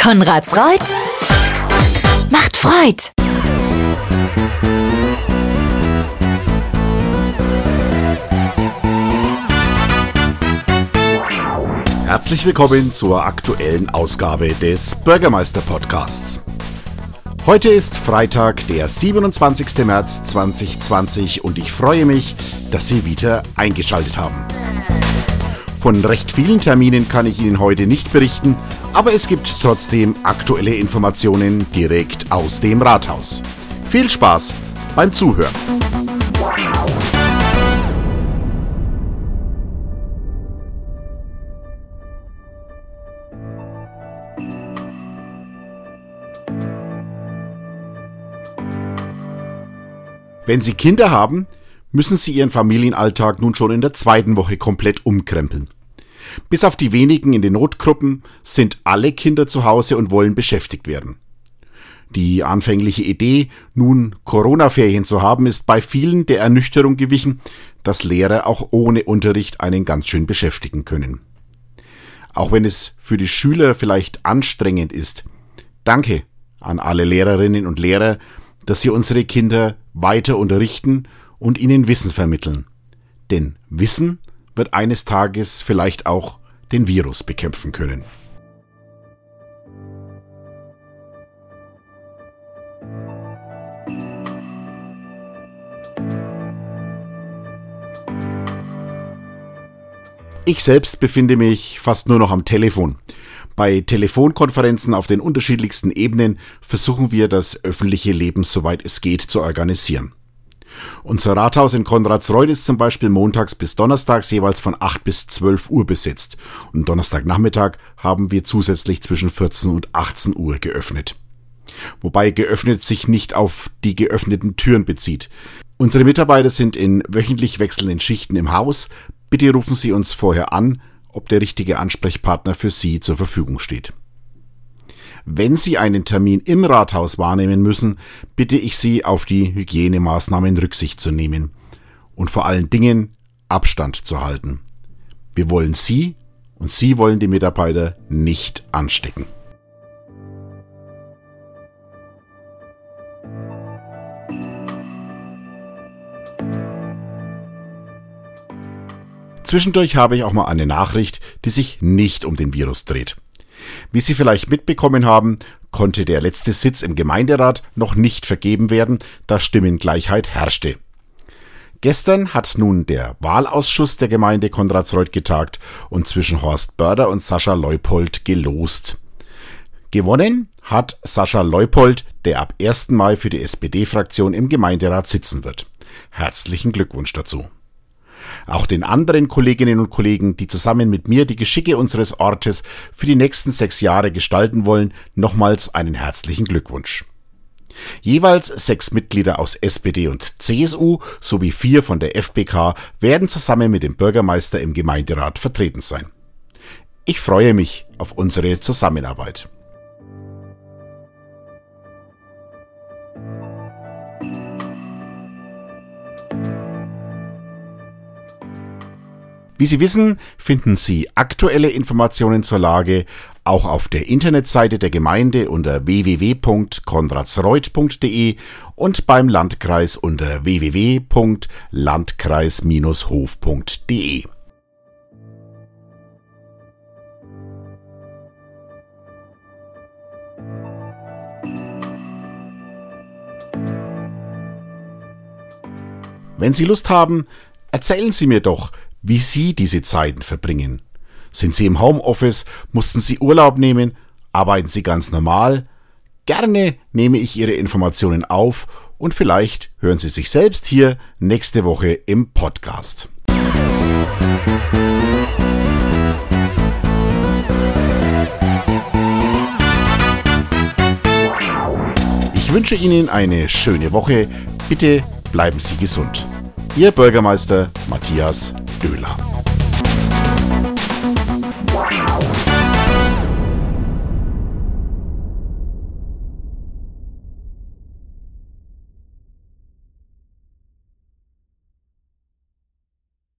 Konrads Reut macht Freud. Herzlich willkommen zur aktuellen Ausgabe des Bürgermeister-Podcasts. Heute ist Freitag, der 27. März 2020 und ich freue mich, dass Sie wieder eingeschaltet haben. Von recht vielen Terminen kann ich Ihnen heute nicht berichten, aber es gibt trotzdem aktuelle Informationen direkt aus dem Rathaus. Viel Spaß beim Zuhören. Wenn Sie Kinder haben, müssen Sie Ihren Familienalltag nun schon in der zweiten Woche komplett umkrempeln. Bis auf die wenigen in den Notgruppen sind alle Kinder zu Hause und wollen beschäftigt werden. Die anfängliche Idee, nun Corona-Ferien zu haben, ist bei vielen der Ernüchterung gewichen, dass Lehrer auch ohne Unterricht einen ganz schön beschäftigen können. Auch wenn es für die Schüler vielleicht anstrengend ist, danke an alle Lehrerinnen und Lehrer, dass sie unsere Kinder weiter unterrichten und ihnen Wissen vermitteln. Denn Wissen wird eines Tages vielleicht auch den Virus bekämpfen können. Ich selbst befinde mich fast nur noch am Telefon. Bei Telefonkonferenzen auf den unterschiedlichsten Ebenen versuchen wir, das öffentliche Leben, soweit es geht, zu organisieren. Unser Rathaus in Konradsreuth ist zum Beispiel montags bis donnerstags jeweils von 8 bis 12 Uhr besetzt. Und Donnerstagnachmittag haben wir zusätzlich zwischen 14 und 18 Uhr geöffnet. Wobei geöffnet sich nicht auf die geöffneten Türen bezieht. Unsere Mitarbeiter sind in wöchentlich wechselnden Schichten im Haus. Bitte rufen Sie uns vorher an, ob der richtige Ansprechpartner für Sie zur Verfügung steht. Wenn Sie einen Termin im Rathaus wahrnehmen müssen, bitte ich Sie, auf die Hygienemaßnahmen Rücksicht zu nehmen und vor allen Dingen Abstand zu halten. Wir wollen Sie und Sie wollen die Mitarbeiter nicht anstecken. Zwischendurch habe ich auch mal eine Nachricht, die sich nicht um den Virus dreht. Wie Sie vielleicht mitbekommen haben, konnte der letzte Sitz im Gemeinderat noch nicht vergeben werden, da Stimmengleichheit herrschte. Gestern hat nun der Wahlausschuss der Gemeinde Konradsreuth getagt und zwischen Horst Börder und Sascha Leupold gelost. Gewonnen hat Sascha Leupold, der ab 1. Mai für die SPD-Fraktion im Gemeinderat sitzen wird. Herzlichen Glückwunsch dazu. Auch den anderen Kolleginnen und Kollegen, die zusammen mit mir die Geschicke unseres Ortes für die nächsten 6 Jahre gestalten wollen, nochmals einen herzlichen Glückwunsch. Jeweils 6 Mitglieder aus SPD und CSU sowie 4 von der FPK werden zusammen mit dem Bürgermeister im Gemeinderat vertreten sein. Ich freue mich auf unsere Zusammenarbeit. Wie Sie wissen, finden Sie aktuelle Informationen zur Lage auch auf der Internetseite der Gemeinde unter www.konradsreuth.de und beim Landkreis unter www.landkreis-hof.de. Wenn Sie Lust haben, erzählen Sie mir doch, wie Sie diese Zeiten verbringen. Sind Sie im Homeoffice? Mussten Sie Urlaub nehmen? Arbeiten Sie ganz normal? Gerne nehme ich Ihre Informationen auf und vielleicht hören Sie sich selbst hier nächste Woche im Podcast. Ich wünsche Ihnen eine schöne Woche. Bitte bleiben Sie gesund. Ihr Bürgermeister Matthias Döhler.